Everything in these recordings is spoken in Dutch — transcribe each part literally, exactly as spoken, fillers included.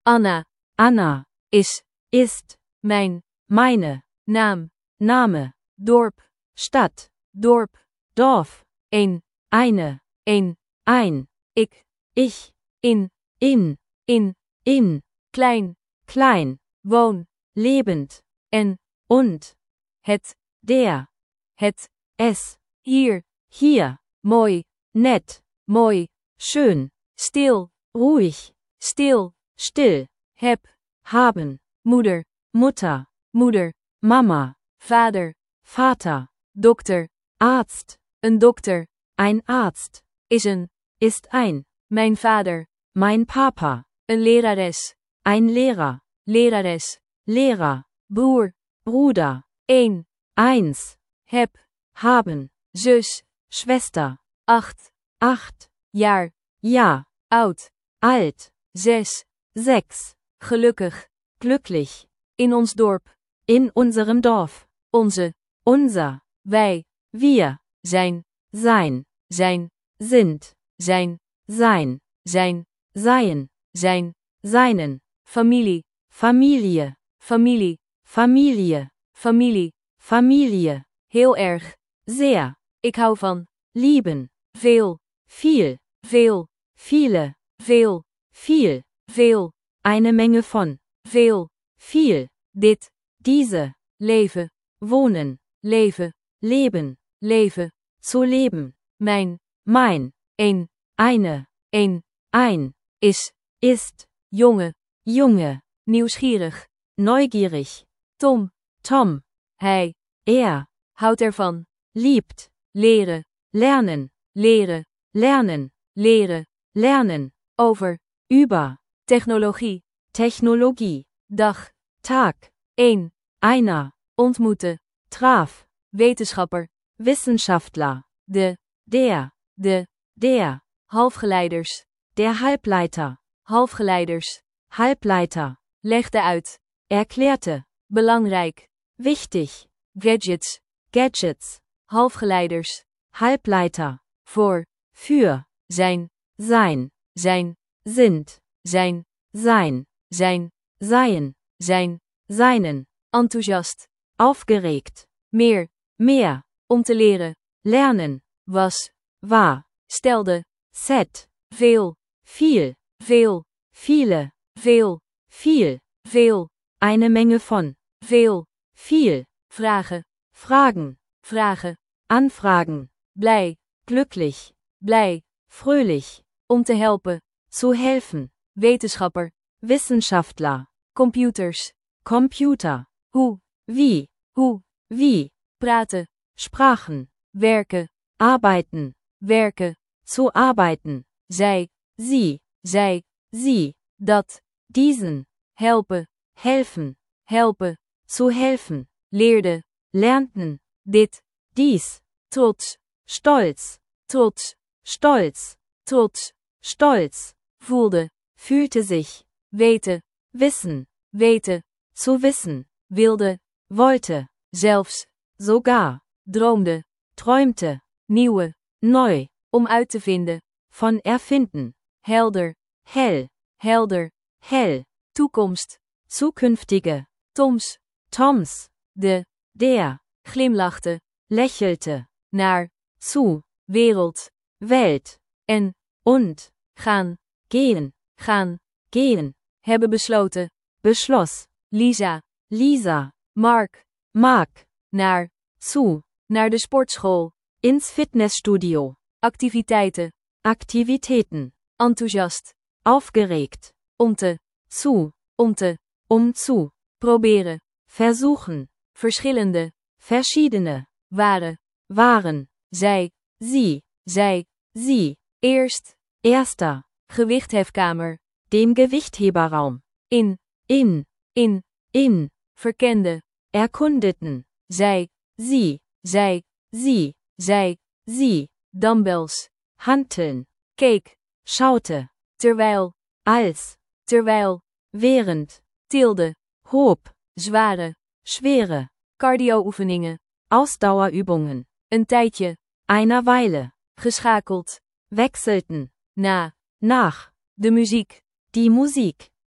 Anna. Anna. Is. Ist. Mijn. Meine. Naam. Name. Dorp. Stadt. Dorp. Dorf. Een. Eine. Een. Ein. Ik. Ich. In. In. In. In. Klein. Klein. Woon. Lebend. En. Und. Het. Der. Het. Es. Hier. Hier. Mooi. Nett. Mooi. Schön. Stil. Ruhig. Stil. Still. Heb. Haben. Moeder. Mutter. Moeder. Mama. Vader. Vater. Dokter. Arzt. Een dokter. Ein Arzt. Is een. Ist ein. Mijn vader. Mein Papa. Een lerares. Ein Lehrer. Lerares. Lehrer. Broer. Bruder. Een. Eins. Heb. Haben. Zus. Schwester. Acht. Acht. Jaar. Ja. Oud. Alt. Zes. Sechs. Gelukkig. Glücklich. In ons dorp. In unserem Dorf. Onze. Unser. Wij. Wir. Zijn. Sein. Zijn. Sind. Zijn. Sein. Zijn. Seien. Zijn. Seinen. Familie. Familie. Familie. Familie. Familie. Familie. Heel erg. Sehr. Ik hou van. Lieben. Veel. Viel. Veel. Viele. Veel. Viel. Veel. Eine Menge von. Veel. Viel. Dit. Diese. Leven. Wohnen. Leven. Leben. Leven. Zu leben. Mijn. Mein. Een. Eine. Een. Ein. Is. Ist. Jonge. Junge. Nieuwsgierig. Neugierig. Tom. Tom. Hij. Er. Houdt ervan. Liebt. Leren. Lernen. Leren. Lernen. Leren. Lernen. Over. Über. Technologie. Technologie. Dag. Tag. Een. Einer. Ontmoeten. Traf. Wetenschapper. Wissenschaftler. De. Der. De. Der. Halfgeleiders. Der Halbleiter. Halfgeleiders. Halbleiter. Legde uit. Erklärte. Belangrijk. Wichtig. Gadgets. Gadgets. Halfgeleiders. Halbleiter. Voor. Für. Zijn. Sein. Zijn. Sind. Zijn. Sein. Zijn. Seien. Zijn. Seinen. Enthousiast. Aufgeregt. Meer. Mehr. Om te leren. Lernen. Was. War. Stelde. Set. Veel. Viel. Veel. Viele. Veel. Viel. Veel. Eine Menge von. Veel. Viel. Vragen. Fragen. Vragen. Anfragen. Blij. Glücklich. Blij. Fröhlich. Om te helpen. Zu helfen. Wetenschapper. Wissenschaftler. Computers. Computer. Hoe. Wie. Hoe. Wie. Praten. Sprachen. Werken. Arbeiten. Werken. Zu arbeiten. Zij. Sie. Zij. Sie. Dat. Diesen. Helpen. Helfen. Helpen. Zu helfen. Leerde. Lernten. Dit. Dies. Trots. Stolz. Trots. Stolz. Trots. Stolz. Voelde. Fühlte sich. Weten. Wissen. Weten. Zu wissen. Wilde. Wollte. Zelfs. Sogar. Droomde. Träumte. Nieuwe. Neu. Om uit te vinden. Von erfinden. Helder. Hell. Helder. Hell. Toekomst. Zukünftige. Toms. Toms. De. Der. Glimlachte. Lächelte. Naar. Zu. Wereld. Welt. En. Und. Gaan. Gehen. Gaan. Gehen. Hebben besloten. Beschloss. Lisa. Lisa. Mark. Mark. Naar. Zu. Naar de sportschool. Ins Fitnessstudio. Activiteiten. Aktivitäten. Enthousiast. Aufgeregt. Om te. Zu. Om te. Um zu. Proberen. Versuchen. Verschillende. Verschiedene. Waren. Waren. Zij. Sie. Zij. Sie. Eerst. Erster. Gewichthefkamer. Dem Gewichtheberraum. In. In. In. In. Verkende. Erkundeten. Zij. Sie. Zij. Sie. Zij. Sie. Dumbbells. Hanteln. Keek. Schaute. Terwijl. Als. Terwijl. Während. Tilde. Hob. Zware. Schwere. Cardio-oefeningen. Ausdauerübungen. Een tijdje. Einer Weile. Geschakeld. Wechselten. Na. Nach. De muziek. Die Musik.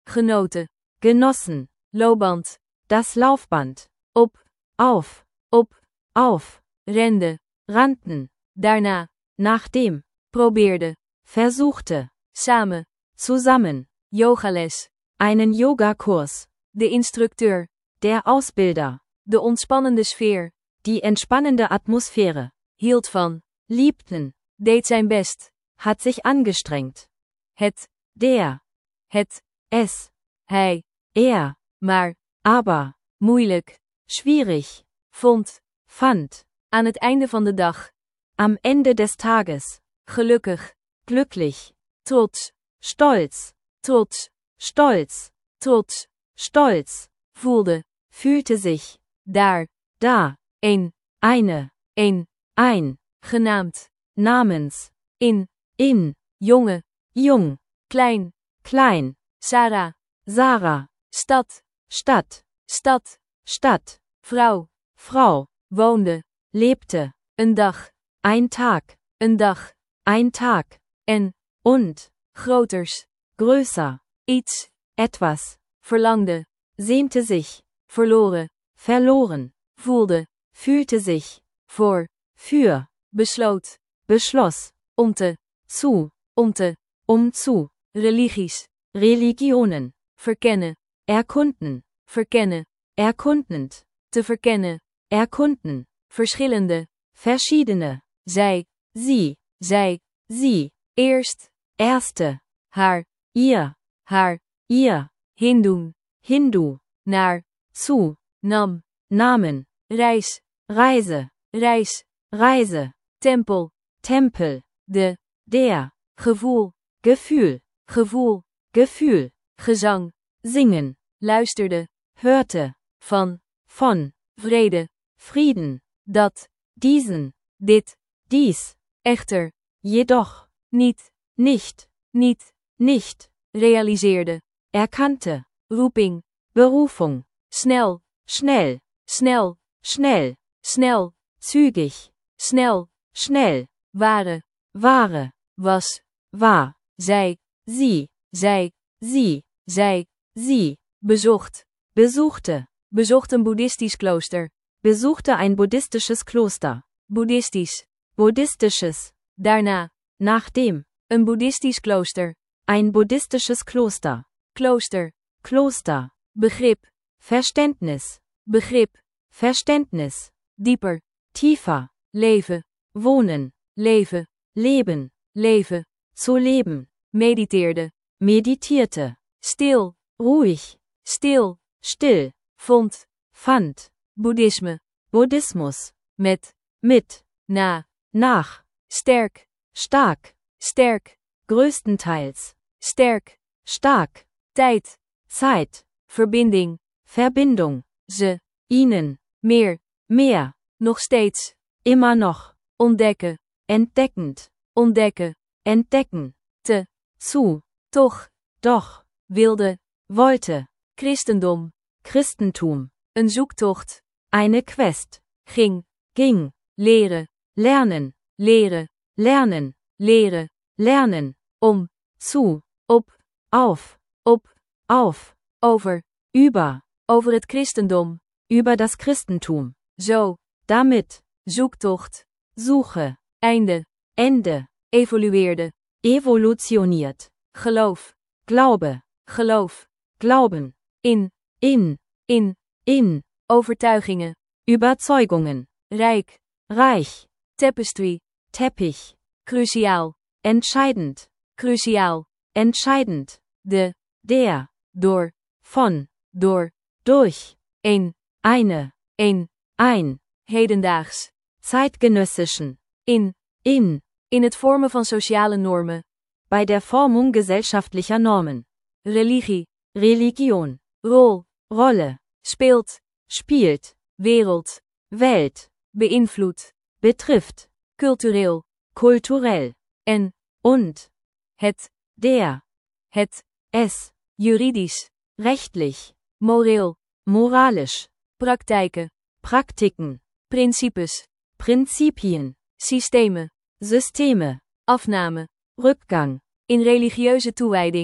genoten, genossen, loopband, das Laufband, op, auf, op, auf, rende, rannten, daarna, nachdem, probeerde, versuchte, samen, zusammen, yogales, einen Yogakurs, de instructeur, der Ausbilder, de ontspannende sfeer, die entspannende Atmosphäre, hield van, liebten, deed zijn best, hat sich angestrengt, het, der, het, es, hij, er, maar, aber, moeilijk, schwierig, vond, fand, aan het einde van de dag, am Ende des Tages, gelukkig, glücklich, trots, stolz, trots, stolz, trots, stolz, voelde, fühlte sich, daar, da, een, eine, een, ein, genaamd, namens, in, in, jonge, jung, klein, klein, Sarah, Sarah, stad, Stadt, stad, Stadt, vrouw, Frau, woonde, lebte, een dag, ein Tag, een dag, ein Tag, en, und, groters, größer, iets, etwas, verlangde, sehnte sich, verloren, verloren, voelde, fühlte sich, voor, für, besloot, beschloss, om te, zu, om te, um zu, religies, Religionen, verkennen, erkunden, verkennen, erkundend, te verkennen, erkunden, verschillende, verschiedene, zij, sie, zij, sie, eerst, erste, haar, ihr, haar, ihr, hindoen, Hindu, naar, zu, nam, Namen, reis, Reise, reis, Reise, tempel, Tempel, de, der, gevoel, Gefühl, gevoel, Gefühl, gezang, singen, luisterde, hörte, van, von, vrede, Frieden, dat, diesen, dit, dies, echter, jedoch, niet, nicht, niet, nicht, realiseerde, erkannte, roeping, Berufung, snel, schnell, snel, schnell, snel, zügig, snel, schnell, ware, wahre, was, war, zij, sie, zij, sie, zij, sie, bezocht, besuchte, bezocht een boeddhistisch klooster, besuchte ein buddhistisches Kloster, boeddhistisch, buddhistisches, daarna, nachdem, een boeddhistisch klooster, ein buddhistisches Kloster, klooster, Kloster, begrip, Verständnis, begrip, Verständnis, dieper, tiefer, leven, wohnen, leven, leben, leven, zu leben, mediteerde, meditierte, stil, ruhig, stil, still, vond, fand, boeddhisme, Buddhismus, met, mit, na, nach, sterk, stark, sterk, größtenteils, sterk, stark, tijd, Zeit, verbinding, Verbindung, ze, ihnen, meer, mehr, nog steeds, immer noch, ontdekken, entdeckend, ontdekken, entdecken, te, zu, toch, doch, wilde, wollte, christendom, Christentum, een zoektocht, eine Quest, ging, ging, leren, lernen, leren, lernen, leren, lernen, om, zu, op, auf, op, auf, over, über, over het christendom, über das Christentum, zo, damit, zoektocht, Suche, einde, Ende, evolueerde, evolutioniert, geloof, Glaube, geloof, Glauben, in, in, in, in, overtuigingen, Überzeugungen, rijk, reich, tapestry, Teppich, cruciaal, entscheidend, cruciaal, entscheidend, de, der, door, von, door, durch, een, eine, een, ein, hedendaags, zeitgenössischen, in, in, in het vormen van sociale normen, bei der Formung gesellschaftlicher Normen, religie, Religion, rol, Rolle, speelt, spielt, wereld, Welt, beïnvloedt, betrifft, cultureel, kulturell, en, und, het, der, het, es, juridisch, rechtlich, moreel, moralisch, praktijken, Praktiken, principes, Prinzipien, systemen, Systeme, afname, Rückgang, in religieuze toewijding,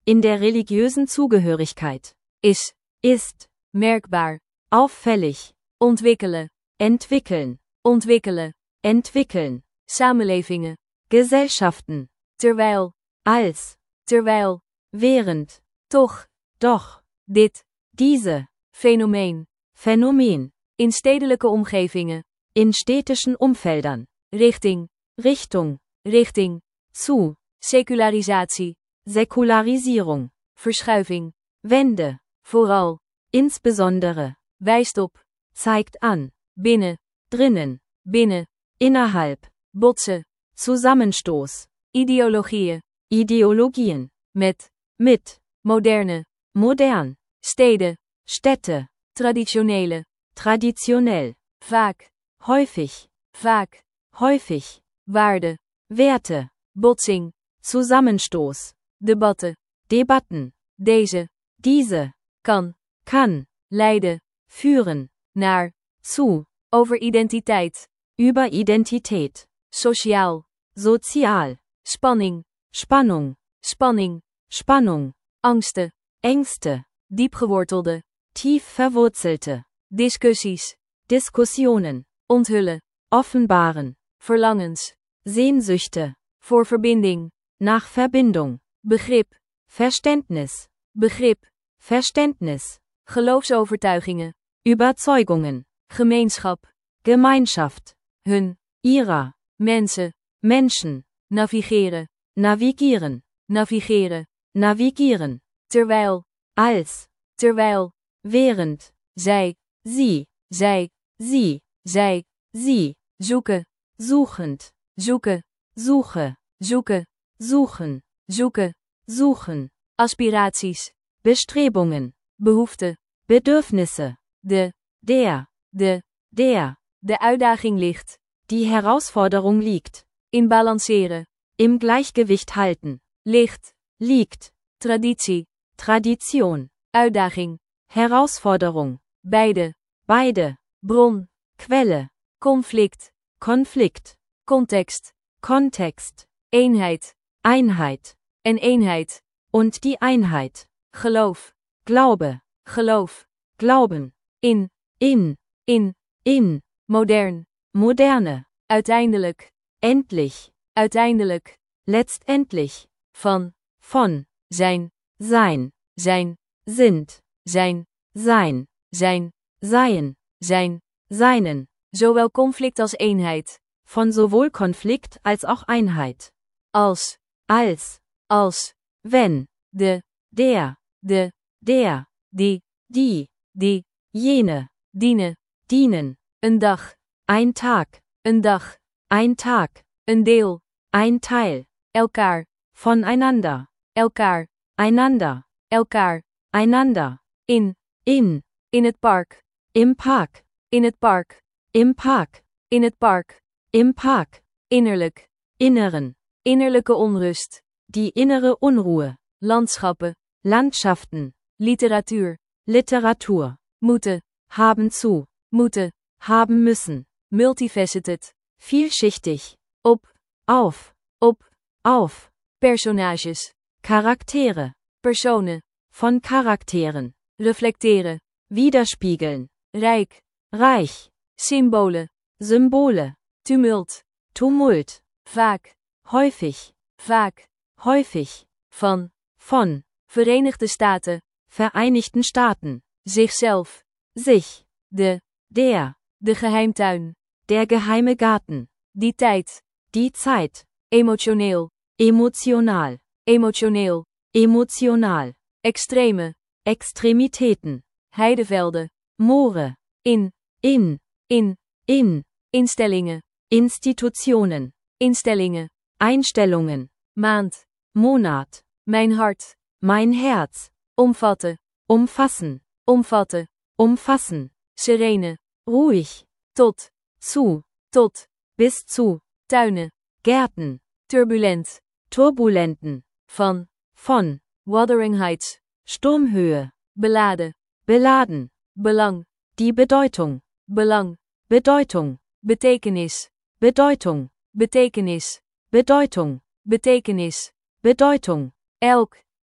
In der religiösen Zugehörigkeit. Is. Ist. Merkbaar. Auffällig. Ontwikkelen. Entwickeln. Ontwikkelen. Entwickeln. Samenlevingen. Gesellschaften. Terwijl. Als. Terwijl. Während. Toch. Doch. Dit. Diese. Fenomeen. Phänomen. In stedelijke omgevingen. In städtischen Umfeldern. Richting. Richtung. Richting. Zu. Secularisatie. Säkularisierung. Verschuiving. Wende. Vooral. Insbesondere. Wijst op. Zeigt an. Binnen. Drinnen. Binnen. Innerhalb. Botsen. Zusammenstoß. Ideologieën. Ideologien. Met. Mit. Moderne. Modern. Steden. Städte. Traditionele. Traditionell. Vaak. Häufig. Vaak. Häufig. Waarde. Werte. Botsing. Zusammenstoß. Debatten. Debatten. Deze. Diese. Kan. Kann. Leiden. Führen. Naar. Zu. Over identiteit. Über Identität. Sociaal. Sozial. Spanning. Spannung. Spanning. Spannung. Angsten. Ängste. Diepgewortelde. Tief verwurzelte. Discussies. Diskussionen. Onthullen. Offenbaren. Verlangens. Sehnsüchte. Voor verbinding. Nach Verbindung. Begrip. Verständnis. Begrip. Verständnis. Geloofsovertuigingen. Überzeugungen. Gemeenschap. Gemeinschaft. Hun. Ihrer. Mensen. Menschen. Navigeren. Navigieren. Navigeren. Navigieren. Terwijl. Als. Terwijl. Während. Zij. Sie. Zij. Sie. Zij. Sie. Zoeken. Suchend. Zoeken. Suche. Zoeken. Suchen. Zoeken. Suchen. Aspiraties. Bestrebungen. Behoeften. Bedürfnisse. De. Der. De. Der. De uitdaging ligt. Die Herausforderung liegt. In balanceren. Im Gleichgewicht halten. Licht. Liegt. Traditie. Tradition. Uitdaging. Herausforderung. Beide. Beide. Bron. Quelle. Conflict. Konflikt. Context. Kontext. Eenheid. Einheit. En eenheid. Und die Einheit. Geloof. Glaube. Geloof. Glauben. In. In. In. In. Modern. Moderne. Uiteindelijk. Endlich. Uiteindelijk. Letztendlich. Van. Von. Zijn. Sein. Zijn. Sind. Zijn. Sein. Zijn. Seien. Zijn. Seinen. Zowel conflict als eenheid. Von sowohl Konflikt als auch Einheit. Als. Als. Als. Wenn. De. Der. De. Der. Die. Die. Die. Jene. Dienen. Dienen. Een dag. Ein Tag. Een dag. Ein Tag. Een deel. Ein Teil. Elkaar. Voneinander. Elkaar. Einander. Elkaar. Einander. In. In. In het park. Im Park. In het park. Im Park. In het park. Im Park. Innerlijk. Inneren. Innerlijke onrust. Die innere Unruhe. Landschappen. Landschaften. Literatuur. Literatur. Moeten. Haben zu. Moeten. Haben müssen. Multifaceted. Vielschichtig. Op. Auf. Op. Auf. Personages. Charaktere. Personen. Von Charakteren. Reflecteren. Widerspiegeln. Rijk. Reich. Symbolen. Symbole. Tumult. Tumult. Vaak. Häufig. Vaak. Häufig. Van. Von. Verenigde Staten. Vereinigten Staaten. Zichzelf. Sich. De. Der. De geheimtuin. Der geheime Garten. Die tijd. Die Zeit. Emotioneel. Emotional. Emotioneel. Emotional. Extreme. Extremitäten. Heidevelden. Moore. In. In. In. In. Instellingen. Institutionen. Instellingen. Einstellungen. Maand. Monat. Mijn hart. Mein Herz. Omvatten. Umfassen. Omvatten. Umfassen. Serene. Ruhig. Tot. Zu. Tot. Bis zu. Tuinen. Gärten. Turbulent. Turbulenten. Van. Von. Wuthering Heights. Sturmhöhe. Beladen. Beladen. Belang. Die Bedeutung. Belang. Bedeutung. Betekenis. Bedeutung. Betekenis. Bedeutung. Betekenis. Bedeutung. Elk.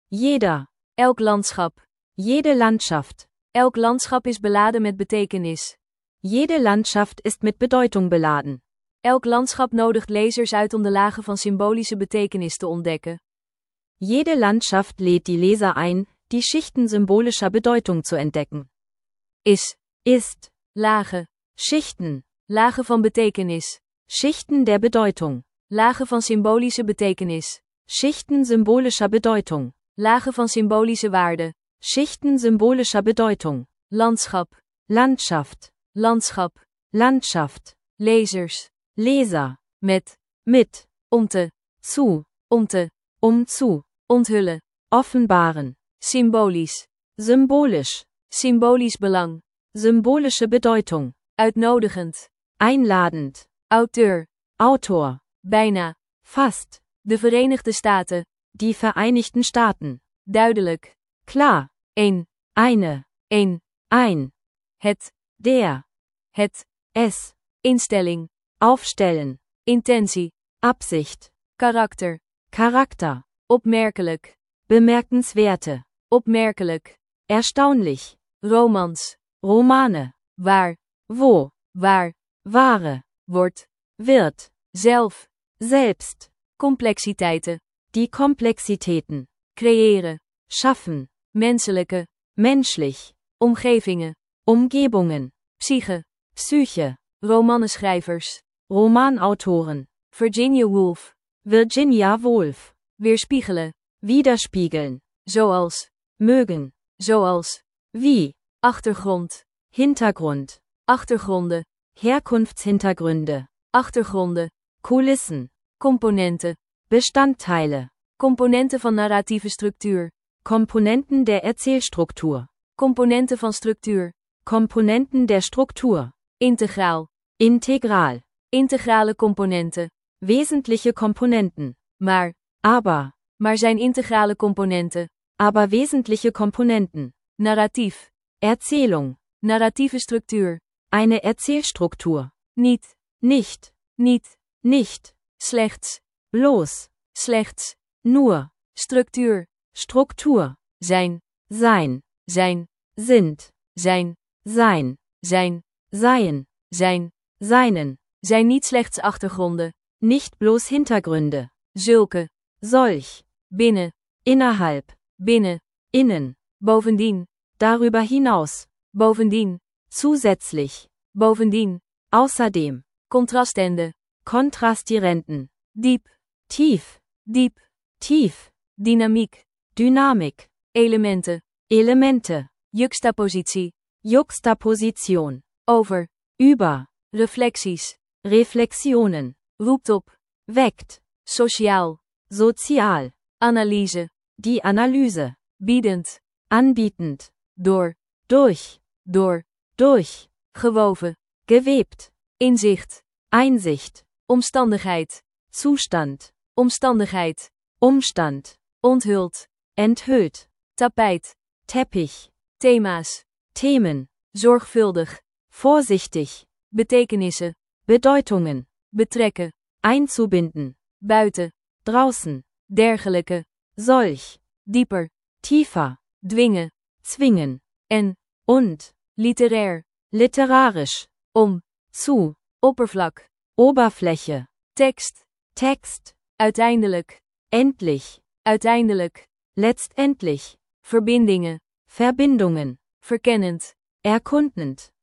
Jeder. Elk landschap. Jede Landschaft. Elk landschap is beladen met betekenis. Jede Landschaft ist mit Bedeutung beladen. Elk landschap nodigt lezers uit om de lagen van symbolische betekenis te ontdekken. Jede Landschaft lädt die Leser ein, die Schichten symbolischer Bedeutung zu entdecken. Is. Ist. Lagen. Schichten. Lagen van betekenis. Schichten der Bedeutung. Lagen van symbolische betekenis. Schichten symbolischer Bedeutung. Lagen van symbolische waarde. Schichten symbolischer Bedeutung. Landschap. Landschaft. Landschap. Landschaft. Lezers. Leser. Met. Mit. Om te. Zu. Om te. Um zu. Onthullen. Offenbaren. Symbolisch. Symbolisch. Symbolisch belang. Symbolische Bedeutung. Uitnodigend. Einladend. Auteur. Autor. Bijna. Fast. De Verenigde Staten. Die Vereinigten Staaten. Duidelijk. Klar. Een. Eine. Een. Ein. Het. Der. Het. Es. Instelling. Aufstellen. Intentie. Absicht. Karakter. Charakter. Opmerkelijk. Bemerkenswerte. Opmerkelijk. Erstaunlich. Romans. Romane. Waar. Wo. Waar. Ware. Wordt. Wird. Zelf. Selbst. Complexiteiten. Die Komplexitäten. Creëren. Schaffen. Menselijke. Menschlich. Omgevingen. Umgebungen. Psyche. Psyche. Romanenschrijvers. Romanautoren. Virginia Woolf. Virginia Woolf. Weerspiegelen. Widerspiegeln. Zoals. Mögen. Zoals. Wie. Achtergrond. Hintergrund. Achtergronden. Herkunftshintergründe. Achtergronden. Kulissen. Componenten. Bestandteile. Componenten van narratieve structuur. Komponenten der Erzählstruktur. Componenten van structuur. Komponenten der Struktur. Integraal. Integral. Integrale componenten. Wesentliche Komponenten. Maar. Aber. Maar zijn integrale componenten. Aber wesentliche Komponenten. Narratief. Erzählung. Narratieve structuur. Eine Erzählstruktur. Niet. Nicht. Niet. Nicht. Slechts. Bloß. Slechts. Nur. Structuur. Struktur. Zijn. Sein. Zijn. Sind. Zijn. Sein. Zijn. Seien. Zijn. Seinen. Zijn niet slechts achtergronden. Nicht bloß Hintergründe. Zulke. Solch. Binnen. Innerhalb. Binnen. Innen. Bovendien. Darüber hinaus. Bovendien. Zusätzlich. Bovendien. Außerdem. Contrastende. Kontrastierenden. Diep. Tief. Diep. Tief. Dynamiek. Dynamik. Elementen. Elemente. Juxtapositie. Juxtaposition. Over. Über. Reflecties. Reflexionen. Roept op. Weckt. Sociaal. Sozial. Analyse. Die Analyse. Biedend. Anbietend. Door. Durch. Door. Durch. Gewoven. Gewebt. Inzicht. Einsicht. Omstandigheid. Zustand. Omstandigheid. Umstand. Onthuld. Enthüllt. Tapijt. Teppich. Thema's. Themen. Zorgvuldig. Vorsichtig. Betekenissen. Bedeutungen. Betrekken. Einzubinden. Buiten. Draußen. Dergelijke. Solch. Dieper. Tiefer. Dwingen. Zwingen. En. Und. Literair. Literarisch. Om. Zu. Oppervlak. Oberfläche. Tekst. Text. Uiteindelijk. Endlich. Uiteindelijk. Letztendlich. Verbindingen. Verbindungen. Verkennend. Erkundend.